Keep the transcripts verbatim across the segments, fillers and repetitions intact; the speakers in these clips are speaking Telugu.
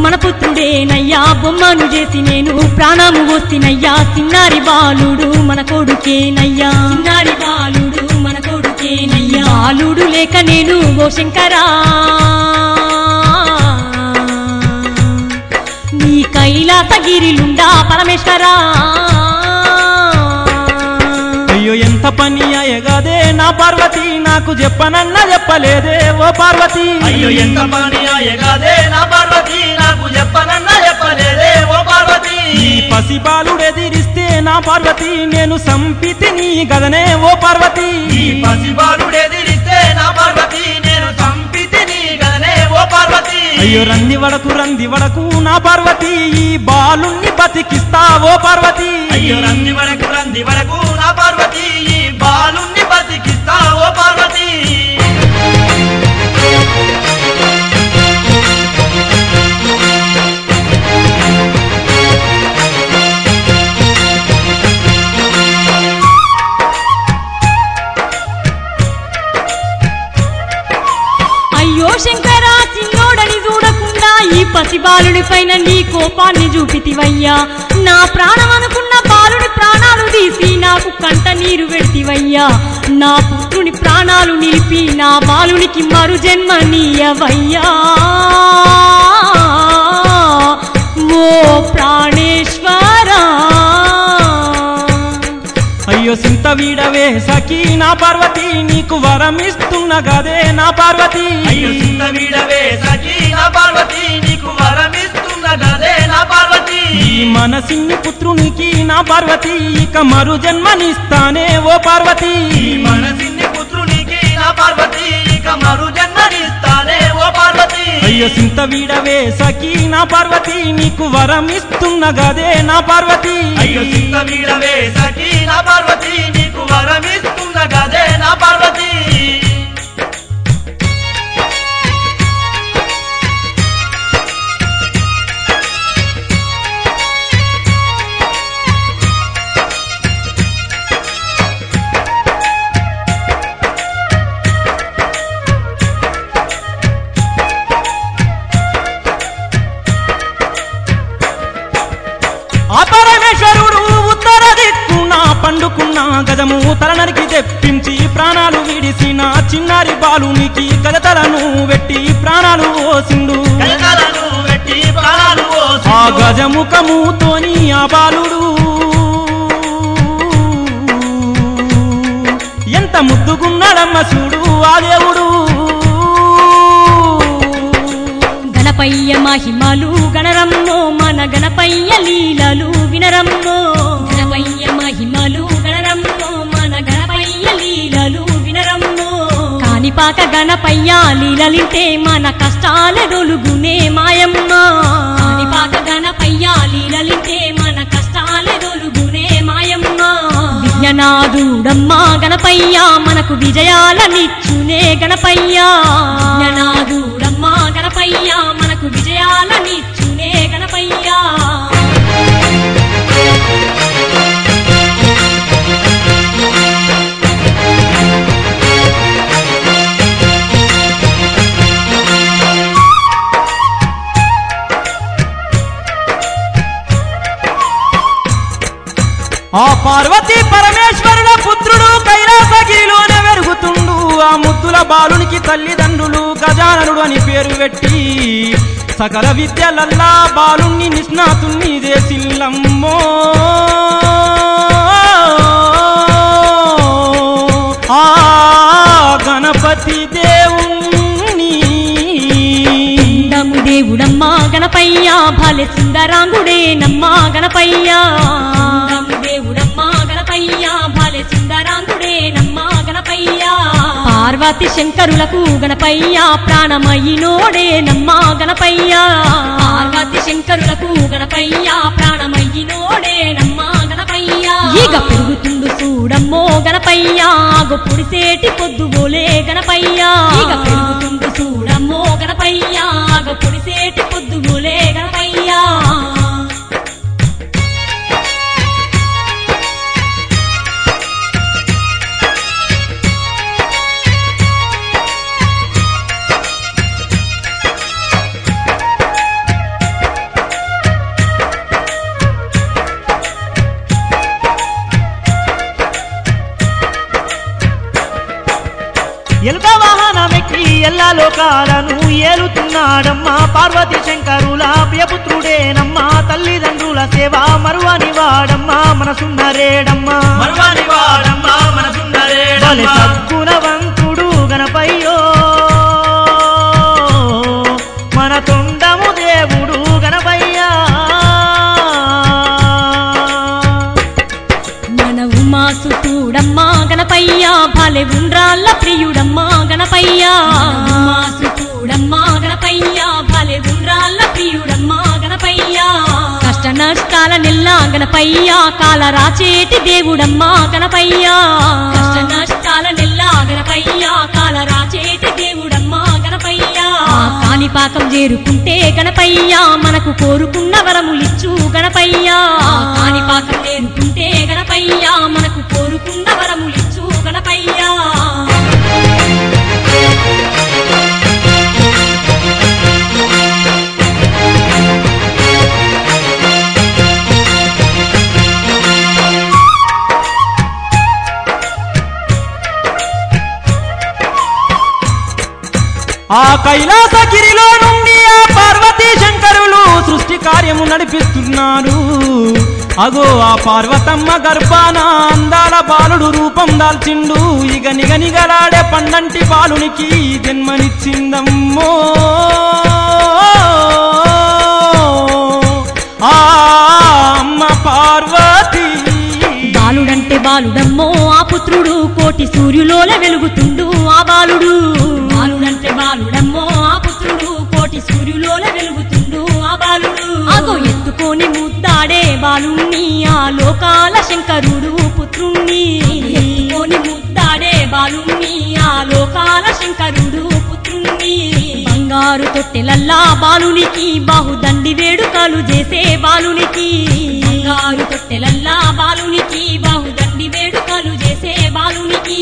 మన పుత్రుడేనయ్యా బొమ్మను చేసి నేను ప్రాణము వస్తినయ్యా చిన్నారి బాలుడు మన కొడుకేనయ్యా చిన్నారి బాలుడు మన కొడుకేనయ్యా బాలుడు లేక నేను ఓ శంకరా నీ కైలాసగిరిలుండా పరమేశ్వరా అయ్యో ఎంత పని అయ్యగాదే నా పార్వతి నాకు చెప్పనన్నా చెప్పలేదే ఓ పార్వతి అయ్యో ఎంత పని అయ్యగాదే నా పార్వతి నాకు చెప్పనన్నా చెప్పలేదే ఓ పార్వతి ఈ పసిబాలుడెదిరిస్తే నా పార్వతి నేను సంపితిని గదనే ఓ పార్వతి ఈ పసిబాలుడెదిరిస్తే నా పార్వతి నేను సంపితిని గదనే ఓ పార్వతి అయ్యో రంది వడకు రంది వడకు నా పార్వతి ఈ బాలుణ్ణి బతికిస్తా ఓ పార్వతి అయ్యో రంది వరకు రంది వరకు నా పార్వతి ఈ బాలుని బతికిస్తా ఓ పార్వతి అయ్యో శంకరా చిన్నోడని చూడకుండా ఈ పసిబాలుడి పైన నీ కోపాన్ని చూపితివయ్యా నా ప్రాణం అనుకున్న బాలుడి ప్రాణాలు తీసి నాకు కంట నీరు పెడితివయ్యా నా పుత్రుని ప్రాణాలు నిలిపి నా బాలునికి మరు జన్మనీయవయ్యా ఓ ప్రాణేశ్వరా అయ్యో సింత వీడవే సఖీ నా పార్వతి నీకు వరమిస్తున్న గదే నా పార్వతి అయ్యో సింత వీడవే సఖీ నా పార్వతి నీకు వరమిస్తున్న గదే నా పార్వతి ఈ మనసిన్ని పుత్రునికి నా పార్వతి ఇక మరు జన్మనిస్తానే ఓ పార్వతి ఈ మనసిన్ని పుత్రునికి నా పార్వతి ఇక మరు జన్మనిస్తానే ఓ పార్వతి అయ్యో సింత వీడవే సఖీ నా పార్వతి నీకు వరమిస్తున్న గదే నా పార్వతి అయ్యో సింత వీడవే సఖీ నా పార్వతి నీకు వరమిస్తున్న గదే నా పార్వతి ఆ పరమేశ్వరుడు ఉత్తర దిక్కున పండుకున్న గజము తలనరికి తెప్పించి ప్రాణాలు విడిసిన చిన్నారి బాలునికి గజతలను వెట్టి ప్రాణాలు ఓసిండు గజతలను వెట్టి ప్రాణాలు ఓసిండు. ఆ గజముఖముతోని ఆ బాలుడు ఎంత ముద్దుగున్నాడమ్మ చూడు ఆ దేవుడు గణపయ్య మహిమలు గణరమ్మో మన గణపయ్య లీలలు వినరమ్మో గణపయ్య మహిమలు గణరమ్మో మన గణపయ్య లీలలు వినరమ్మో కానిపాక గణపయ్య లీలలింటే మన కష్టాల దొలుగునే మాయమ్మ కానిపాక గణపయ్య లీలలింటే మన కష్టాల దొలుగునే మాయమ్మ విజ్ఞనాథుడమ్మ గణపయ్య మనకు విజయాలనిచ్చునే గణపయ్య విజ్ఞనాథుడమ్మ గణపయ్య మనకు విజయాలనిచ్చునే గణపయ్య ఆ పార్వతీ పరమేశ్వరుల పుత్రుడు కైలాసగిరిలోనే వెరుగుతుండు ఆ ముద్దుల బాలునికి తల్లిదండ్రులు గజాననుడు అని పేరు పెట్టి సకల విద్యలల్లా బాలుణ్ణి నిష్ణాతుణ్ణి చేసిల్లమ్మో ఆ గణపతి దేవుణ్ణి దము దేవుడమ్మా గణపయ్య భలే సుందరాంగుడే నమ్మా గణపయ్య దము దేవుడమ్మా గణపయ్య భలే సుందరాంగుడే నమ్మా గణపయ్య పార్వతి శంకరులకు గణపయ్య ప్రాణమయ్యినోడే నమ్మా గణపయ్య పార్వతి శంకరులకు గణపయ్య ప్రాణమయ్యినోడే నమ్మా గణపయ్య ఈగ పెరుగుతుండు చూడమ్మో గణపయ్య గొప్పుడిసేటి పొద్దుగోలే గణపయ్య ఈగ పెరుగుతుండు చూడమ్మో గణపయ్య గొప్పుడిసేటి పొద్దుగోలే గణపయ్య ఎల్లా లోకాలను ఏలుతున్నాడమ్మా పార్వతీ శంకరుల ప్రియపుత్రుడేనమ్మా తల్లిదండ్రుల సేవ మరువని వాడమ్మా మనసున్నరేడమ్మా మరువని వాడమ్మా మనసున్నరేడమ్మా సద్గుణవంతుడు గణపయ్యో మన తొండము దేవుడు గణపయ్యా మన ఉమాసుతుడమ్మా గణపయ్యా భలే ఉండ్రాళ్ళ ప్రియుడమ్మా గణపయ్యా ఉమాసుతుడమ్మా గణపయ్యా భలే ఉండ్రాళ్ళ ప్రియుడమ్మా గణపయ్యా కష్ట నష్టాల నెల్లా గణపయ్యా కాల రాచేటి దేవుడమ్మా గణపయ్యా కష్ట నష్టాల నెల్లా గణపయ్యా కాల రాచేటి దేవుడమ్మా గణపయ్యా కాణిపాకం చేరుకుంటే గణపయ్యా మనకు కోరుకున్న వరములిచ్చు గణపయ్యా కాణిపాకం చేరుకుంటే గణపయ్యా మనకు కోరుకున్న వరములిచ్చు గణపయ్యా ఆ కైలాసగిరిలో నుండి ఆ పార్వతీ శంకరులు సృష్టి కార్యము నడిపిస్తున్నారు. అగో ఆ పార్వతమ్మ గర్భాన అందాల బాలుడు రూపం దాల్చిండు. ఇగ నిగ నిగలాడే పండంటి బాలునికి జన్మనిచ్చిందమ్మో. ఆ అమ్మ పార్వతి బాలుడంటే బాలుడమ్మో ఆ పుత్రుడు కోటి సూర్యులోల వెలుగుతుండు ఆ బాలుడు. బాలుడంటే బాలుడమ్మో ఆ పుత్రుడు కోటి సూర్యులోల వెలుగుతుండు ఆ బాలుడు. అగో ఎత్తుకొని ముద్దాడే బాలుణ్ణి ఆ లోకాల శంకరుడు పుత్రుణ్ణి. ఎత్తుకొని ముద్దాడే బాలుణ్ణి ఆ లోకాల శంకరుడు పుత్రుణ్ణి. బంగారు తొట్టెలల్లా బాలునికి బాహుదండి వేడుకలు చేసే బాలునికి. బంగారు తొట్టెలల్లా బాలునికి బాహుదండి వేడుకలు చేసే బాలునికి.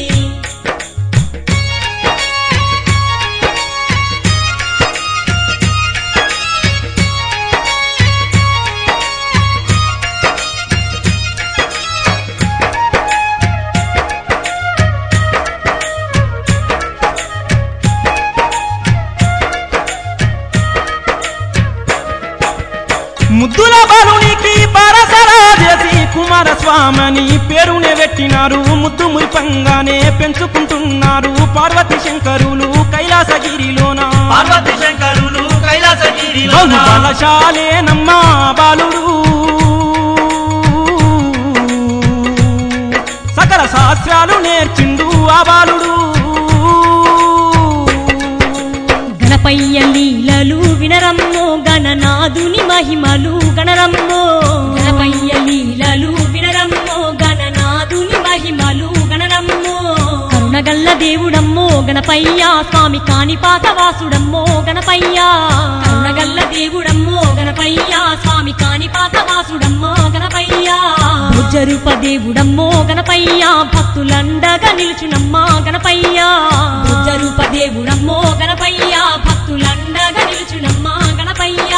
ముద్దుల బాలునికి బారసరా చేసి కుమారస్వామని పేరునే పెట్టినారు. ముద్దు మురిపంగానే పెంచుకుంటున్నారు పార్వతీ శంకరులు కైలాసగిరిలోన. పార్వతీ శంకరులు కైలాసగిరిలోన బలశాలేనమ్మా బాలుడు. సకల శాస్త్రాలు నేర్చిండు ఆ బాలుడు. గణపయ్య లీలలు వినరమ్మో గణనాదుని మహిమలు గణరమ్మో. గణపయ్య లీలలు వినరమ్మో గణనాదుని మహిమలు గణరమ్మో. కరుణగల్ల దేవుడమ్మో గణపయ్య స్వామి కాణిపాక వాసుడమ్మో గణపయ్య. కరుణగల్ల దేవుడమ్మో గణపయ్య స్వామి కాణిపాక వాసుడమ్మో గణపయ్య. భుజరూప దేవుడమ్మో గణపయ్య భక్తులండగా నిలుచునమ్మా గణపయ్య. భుజరూప దేవుడమ్మో గణపయ్య భక్తులండగా నిలుచునమ్మా గణపయ్య.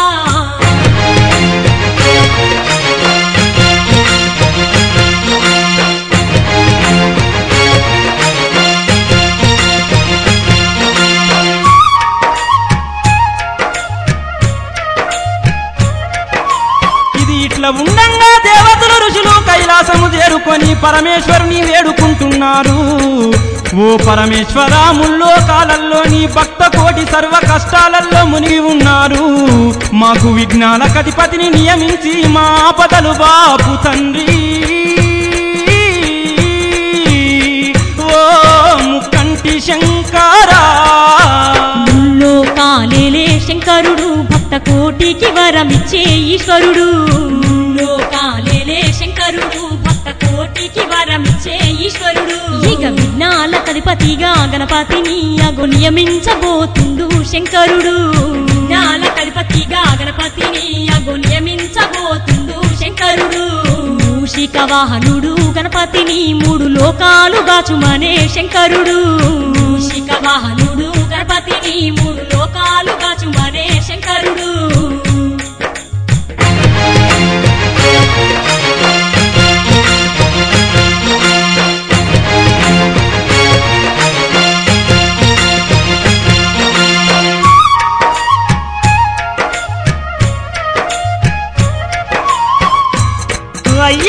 ఇది ఇట్లా ఉండంగా దేవతలు ఋషులు కైలాసము చేరుకొని పరమేశ్వరుని వేడుకుంటున్నారు. ఓ పరమేశ్వర ముల్లోకాలల్లో నీ భక్త కోటి సర్వ కష్టాలలో మునిగి ఉన్నారు. మాకు విఘ్నాల కధిపతిని నియమించి మా ఆపదలు బాపు తండ్రి. ఓ ముక్కంటి శంకరా లోకాలేలే శంకరుడు భక్త కోటికి వరమిచ్చే ఈశ్వరుడు. లోకాలేలే శంకరుడు భక్త కోటికి వరమిచ్చే ఈశ్వరుడు. ఇక విఘ్నాల కధిపతిగా గణపతిని అగు నియమించబోతుండు శంకరుడు. విఘ్నాల కధిపతిగా గణపతిని అగు నియమించబోతుండు శంకరుడు. మూషిక వాహనుడు గణపతిని మూడు లోకాలు గాచుమనే శంకరుడు. మూషిక వాహనుడు గణపతిని మూడు లోకాలు గాచుమనే శంకరుడు.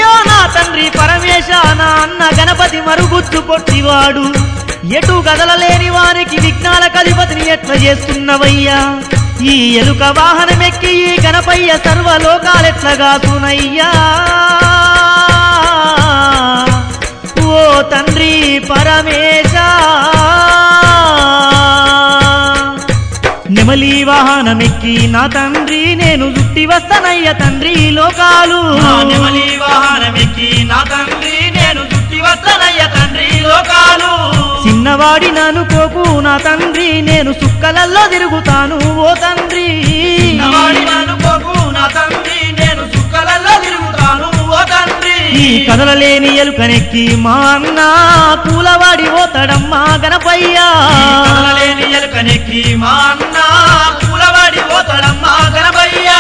అయ్యో నా తండ్రి పరమేశ నా అన్న గణపతి మరుగుజ్జు పొట్టివాడు ఎటు కదలలేని వారికి విఘ్నాలకు అధిపతిని ఎట్లా చేస్తున్నవయ్యా ఈ ఎలుక వాహనమెక్కి ఈ గణపయ్య సర్వలోకాలెట్లగాసునయ్యా ఓ తండ్రి పరమేశ నెమలి వాహనమెక్కి నా తండ్రి నేను చుట్టి వస్తానయ్య తండ్రి లోకాలు నెమలి వాహనమెక్కి నా తండ్రి నేను చుట్టి వస్తానయ్య తండ్రి లోకాలు చిన్నవాడి ననుకోకు నా తండ్రి నేను సుక్కలల్లో తిరుగుతాను ఓ తండ్రి చిన్నవాడి ననుకోకు నా తండ్రి నేను సుక్కలల్లో తిరుగుతాను ఓ తండ్రి ఈ కదలలేని ఎలుకనెక్కి మా అన్న పూలవాడి పోతాడమ్మా గణపయ్యా కదలలేని ఎలుకనెక్కి మా అన్న పూలవాడి పోతాడమ్మా గణపయ్యా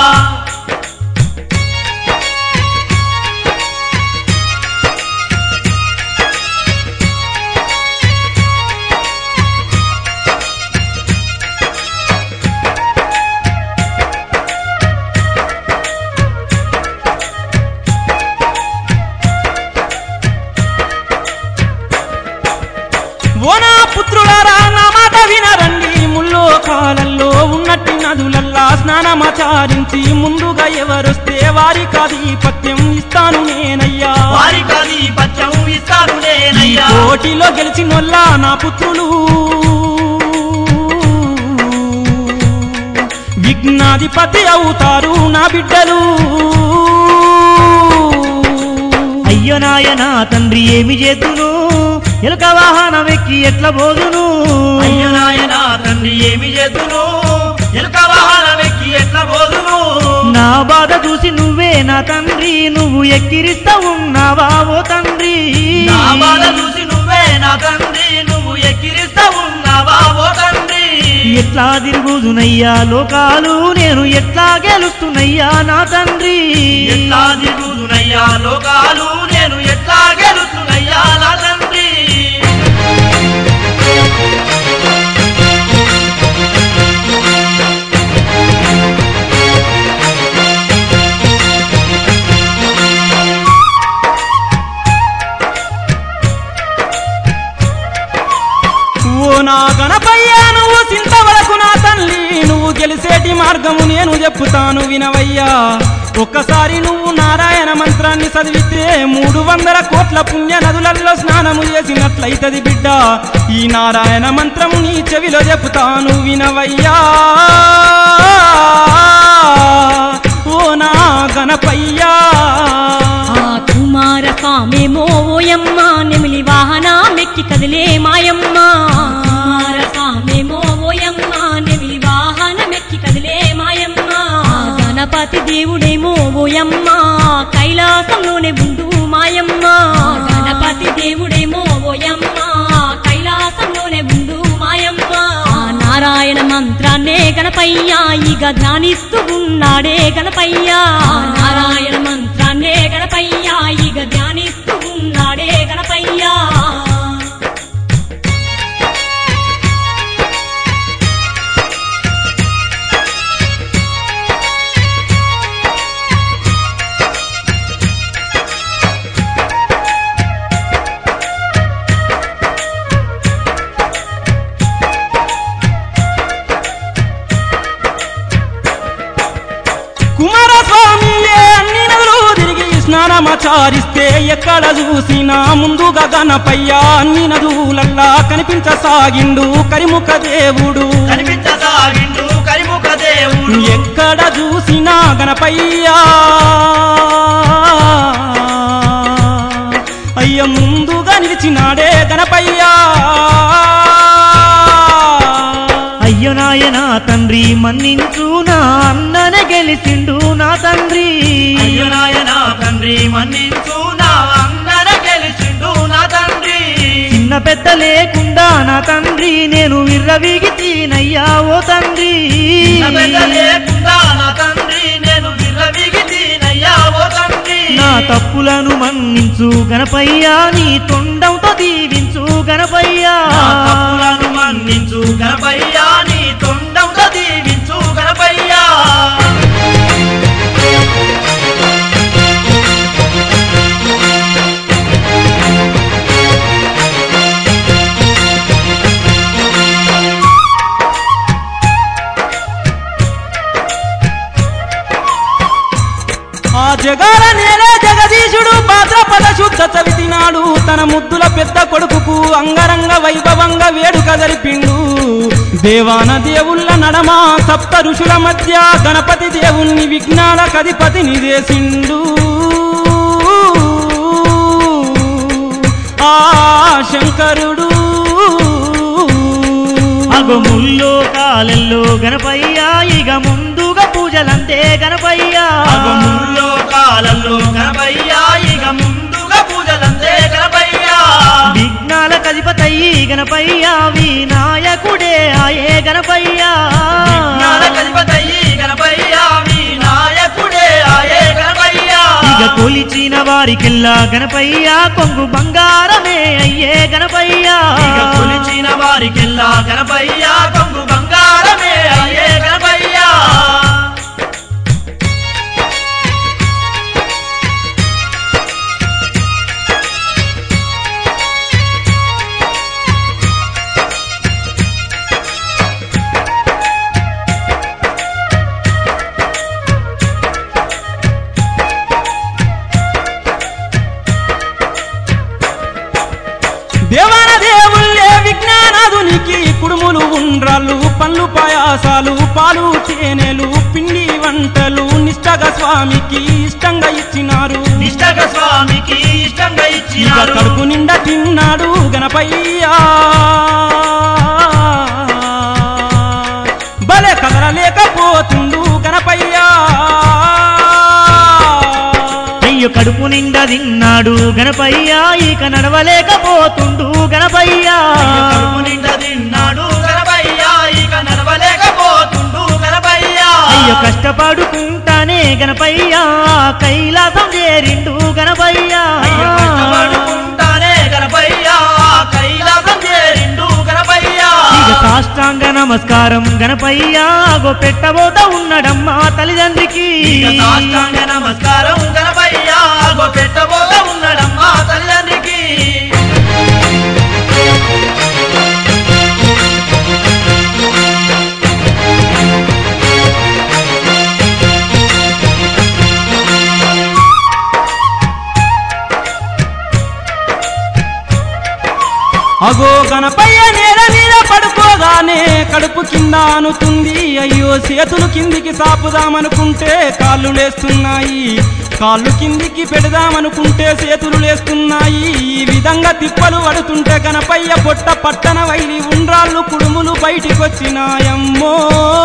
ఓ నా పుత్రులారా నా మాట వినరండి ముల్లోకాలలో ఉన్నట్టి నదులల్లా స్నానమాచారించి ముందుగా ఎవరొస్తే వారికాధిపత్యం ఇస్తాను నేనయ్యా వారికాధిపత్యం ఇస్తాను నేనయ్యా పోటీలో గెలిచినోల్లా నా పుత్రులు విఘ్నాధిపతి అవుతారు నా బిడ్డలు అయ్యో నాయనా తండ్రి ఏమి చేతును ఎలుక వాహనం ఎక్కి ఎట్ల బోదును అయ్యో నాయనా తండ్రి ఏమి చేతును ఎలుక వాహనం ఎక్కి ఎట్ల బోదును నా బాధ చూసి నువ్వే నా తండ్రి నువ్వు ఎక్కిరిస్తా ఉన్నావా ఓ తండ్రి నా బాధ చూసి నువ్వే నా తండ్రి నువ్వు ఎక్కిరిస్తా ఉన్నావా ఓ తండ్రి ఎట్లా తిరుగుదునయ్యా లోకాలు నేను ఎట్లా గెలుస్తున్నయ్యా నా తండ్రి ఎట్లా తిరుగుదునయ్యా లోకాలు నేను ఎట్లా గెలుస్తున్నయ్యా నా తండ్రి ఓ నా గణపయ్యా నువ్వు చింతవరకు నా తల్లి నువ్వు గెలిసేటి మార్గము నేను చెప్పుతాను వినవయ్యా ఒక్కసారి నువ్వు నారాయణ మంత్రాన్ని చదివితే మూడు వందల కోట్ల పుణ్య నదులలో స్నానము చేసినట్లయితది బిడ్డ ఈ నారాయణ మంత్రము నీ చెవిలో చెప్పుతాను వినవయ్యా ఓ నా గణపయ్యా కుమార కామేమో ఓయమ్మ నెమిలి వాహన మెక్కి కదిలే మాయమ్మ కుమార కామేమో ఓయమ్మ నెమిలి వాహన మెక్కి కదిలే మాయమ్మ గణపతి దేవుడేమో ఓయమ్మ కైలాసంలోనే ఉండు మాయమ్మ గణపతి దేవుడేమో ఓయమ్మ కైలాసంలోనే ఉండు మాయమ్మ నారాయణ మంత్రాన్నే గణపయ్యా ఇక ధ్యానిస్తూ ఉన్నాడే గణపయ్యా నారాయణ మంత్రాన్నే గణపయ్యా ఇక ధ్యానిస్తూ ఉన్నాడే గణపయ్యా కుమారస్వామియే అన్ని నదులు తిరిగి స్నానమాచారిస్తే ఎక్కడ చూసినా ముందుగా గణపయ్యా అన్ని నదులల్లా కనిపించసాగిండు కరిముఖ దేవుడు కనిపించసాగిండు కరిముఖ దేవుడు ఎక్కడ చూసినా గణపయ్యా అయ్య ముందుగా నిలిచినాడే గణపయ్యా అయ్యో నాయనా తండ్రి మన్నించు నా అన్ననే గెలిచిండు నా తండ్రి అయ్యో నాయనా తండ్రి మన్నించు నా అన్నన గెలిచిండు నా తండ్రి చిన్న పెద్ద లేకుండా నా తండ్రి నేను విర్రవీగి తీనయ్యా ఓ తండ్రి చిన్న పెద్ద లేకుండా నా తండ్రి నేను విర్రవీగి తీనయ్యా ఓ తండ్రి నా తప్పులను మన్నించు గణపయ్యా నీ తొండంతో దీవించు గణపయ్యా నా తప్పులను మన్నించు గణపయ్యా నీ తొండంతో దీవించు గణపయ్యా చవితి నాడు తన ముద్దుల పెద్ద కొడుకుకు అంగరంగ వైభవంగా వేడుక జరిపిండు. దేవాన దేవుళ్ళ నడమ సప్త ఋషుల మధ్య గణపతి దేవుణ్ణి విఘ్నాల కధిపతిని చేసిండు. ఆ శంకరుడు అగో ముల్లో కాలెల్లో గణపయ్యా ఇక ముందుగా పూజలంతే గణపయ్యా. అగముల్లో కాలంలో గణపయ్యా ఇక ముందుగా పూజలంతే గణపయ్యా. విఘ్నాల కధిపతయ్యి గణపయ్యా వినాయకుడే ఆయే గణపయ్యా. విఘ్నాల కధిపతయ్యి గణపయ్యా వినాయకుడే ఆయే గణపయ్యా. ఇక కొలిచిన వారికెల్లా గణపయ్యా కొంగు బంగారమే అయ్యే గణపయ్యా. ఇక కొలిచిన వారికెల్లా గణపయ్యా కొంగు బంగారమే అయ్యే గణపయ్యా. దేవాన దేవుళ్ళే విజ్ఞానాదునికి కుడుములు ఉండ్రాళ్ళు పండ్లు పాయాసాలు పాలు తేనెలు పిండి వంటలు నిష్టగా స్వామికి ఇష్టంగా ఇచ్చినారు. నిష్టగా స్వామికి ఇష్టంగా ఇక ఇచ్చినారు. కడుపు నిండా తిన్నాడు గణపయ్యా. భలే కదలలేకపోతుండు గణపయ్యా. అయ్యో కడుపు నిండా తిన్నాడు గణపయ్యా ఇక నడవలేకపోతుండు గణపయ్యా. కడుపు నిండా తిన్నాడు గణపయ్యా ఇక నడవలేకపోతుండు గణపయ్యా. అయ్యో కష్టపడుకుంటానే గణపయ్యా కైలాసం చేరిండు గణపయ్యా. అయ్యో కష్టపడుకుంటానే గణపయ్యా కైలాసం చేరిండు గణపయ్యా. ఇక సాష్టాంగ నమస్కారం గణపయ్యా గో పెట్టబోత ఉన్నడమ్మా తల్లిదండ్రికి. ఇక సాష్టాంగ నమస్కారం గణపయ్యా గో పెట్టబోత ఉన్నాడమ్మా తల్లిదండ్రికి. అగో గణపయ్య నేల మీద పడుకోగానే కడుపు కింద అనుతుంది. అయ్యో చేతులు కిందికి సాపుదామనుకుంటే కాళ్ళు లేస్తున్నాయి. కాళ్ళు కిందికి పెడదామనుకుంటే చేతులు లేస్తున్నాయి. ఈ విధంగా తిప్పలు పడుతుంటే గణపయ్య పొట్ట పట్టన వైలి ఉండ్రాళ్ళు కుడుములు బయటికొచ్చినాయమ్మో.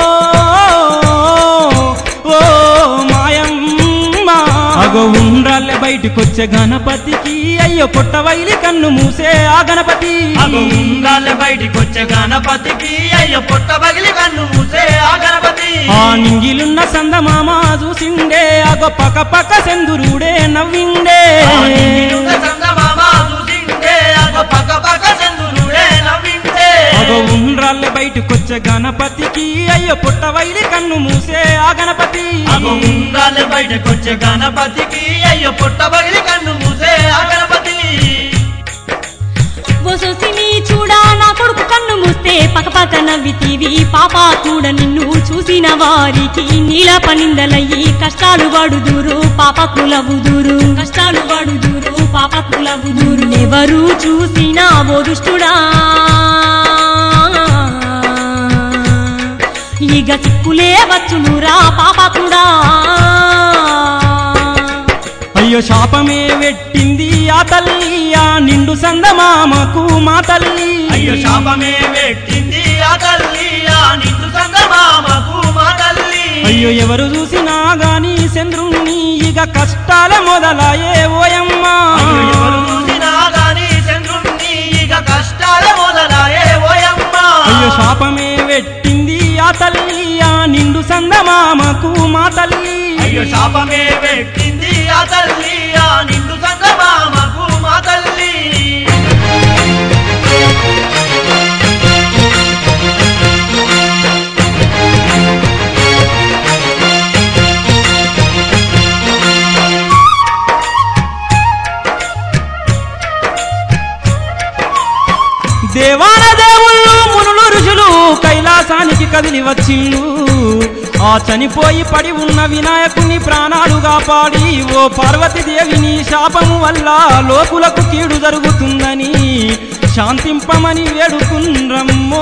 ఓ మాయమ్మ అగో ఉండ్రాళ్ళే బయటికొచ్చే గణపతికి అయ్యో పొట్ట వైలి కన్ను మూసే ఆ గణపతి. అగో ఉండాలి బయటికొచ్చే గణపతికి అయ్యో పొట్ట పగిలి కన్ను మూసే ఆ గణపతి. ఆ నింగిలున్న సందమామ చూసిండే అగో పక్క పక్క సెందురుడే నవ్విండే. ఆ నింగిలున్న చందమామ చూసిండే అగో పక్క పక్క చంద్రుడే నవ్విండే. అగో ఉండ్రాళ్ళే బయటికొచ్చే గణపతికి అయ్యో పొట్ట వైలి కన్ను మూసే ఆ గణపతి. అగో ఉండాలి బయటకొచ్చే గణపతికి అయ్యో పొట్ట పగిలి కన్ను మూసే ఆ గణపతి. ఓ సొసిని చూడా నా కొడుకు కన్ను మూస్తే పకపక నవ్వితీవి పాపా కూడా నిన్ను చూసిన వారికి నీల పనిందలయ్యి కష్టాలు పడుదురు పాపకులవుదురు. కష్టాలు పడుదురు పాపకులవుదురు. ఎవరు చూసినా ఓ దుష్టుడా ఇక సిక్కులే వచ్చునురా పాపకుడా. అయ్యో శాపమే పెట్టింది ఆ తల్లి ఆ నిండు సందమామకు మా తల్లి. అయ్యో శాపమే పెట్టింది ఆ తల్లి ఆ నిండు సంగమామకు మా తల్లి. అయ్యో ఎవరు చూసినా గాని చంద్రుణ్ణి ఇక కష్టాల మొదలాయే ఓయమ్మా. అయ్యో ఎవరు చూసినా గాని చంద్రుణ్ణి ఇక కష్టాల మొదలాయే ఓయమ్మా. అయ్యో శాపమే పెట్టింది ఆ తల్లి ఆ నిండు సందమామకు మా తల్లి. అయ్యో శాపమే పెట్టింది ఆ తల్లి ఆ నిండు సంగమామకు మా తల్లి. దేవాన దేవుళ్ళు మునులు ఋషులు కైలాసానికి కదిలి వచ్చిండు. ఆ చనిపోయి పడి ఉన్న వినాయకుని ప్రాణాలు కాపాడి ఓ పార్వతీదేవిని శాపము వల్ల లోకులకు కీడు జరుగుతుందని శాంతింపమని వేడుకుండ్రమ్మో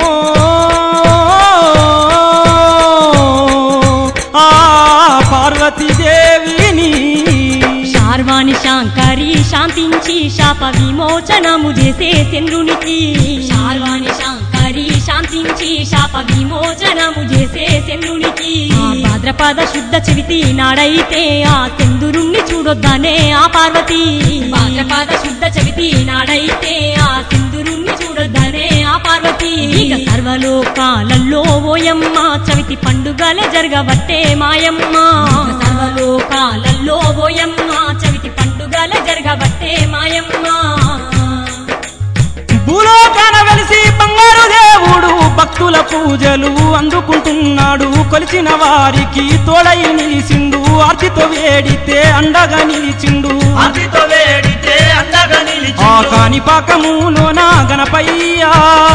ఆ పార్వతీదేవిని. శార్వాణి శాంకరి శాంతించి శాప విమోచనము చేసే చంద్రునికి. శార్వాణి శాంకరి శాంతించి శాప విమోచనము చేసే చంద్రునికి. ఆ భాద్రపద శుద్ధ చవితి నాడైతే ఆ చంద్రుణ్ణి చూడొద్దనే ఆ పార్వతి. భాద్రపద శుద్ధ చవితి నాడైతే ఆ చంద్రుణ్ణి చూడొద్దనే ఆ పార్వతి. ఇక సర్వలోకాలలో ఓయమ్మ చవితి పండుగలే జరగబట్టే మాయమ్మ. సర్వలోకాలలో ఓయమ్మ చవితి పండుగలే జరగబట్టే మాయమ్మ. భూలోకాన వెలిసి బంగారు దేవుడు భక్తుల పూజలు అందుకుంటున్నాడు. కొలిచిన వారికి తోడై నిలిచిండు. ఆర్తితో వేడితే అండగా నిలిచిండు. ఆర్తితో వేడితే అండగా నిలిచిండు. ఆ కాణిపాకములోన గణపయ్యా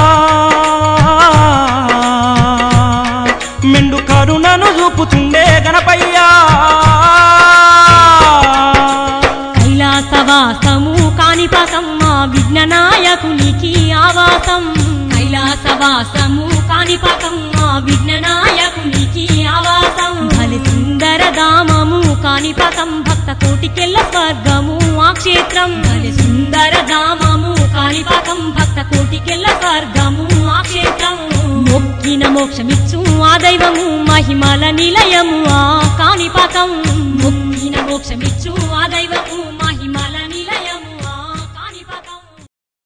మెండు కరుణను చూపుతుండే గణపయ్యా. కైలాసవాసము కాణిపాకమ్మ విఘ్ననాయకునికి ఆవాసం. కైలాసవాసము కాణిపాకమ్మ విఘ్ననాయకునికి ఆవాసం. బలి సుందర ధామము కాణిపాకం భక్త కోటికెళ్ళ స్వర్గము ఆ క్షేత్రం. బలి సుందర ధామము కాణిపాకం భక్త కోటికెళ్ళ స్వర్గము ఆ క్షేత్రం. మొక్కిన మోక్షమిచ్చు ఆ దైవము మహిమల నిలయము ఆ కాణిపాకం. మొక్కిన మోక్షమిచ్చు ఆ దైవము మహిమల